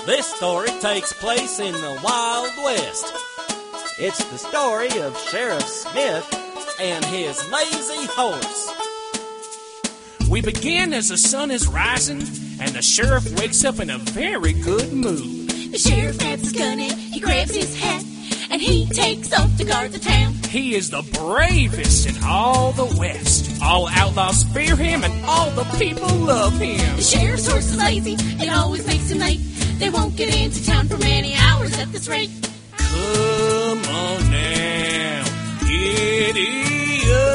This story takes place in the Wild West. It's the story of Sheriff Smith and his lazy horse. We begin as the sun is rising, and the sheriff wakes up in a very good mood. The sheriff grabs his gun and he grabs his hat, and he takes off to guard the town. He is the bravest in all the West. All outlaws fear him, and all the people love him. The sheriff's horse is lazy, it always makes him late. They won't get into town for many hours at this rate. Come on now, giddy up.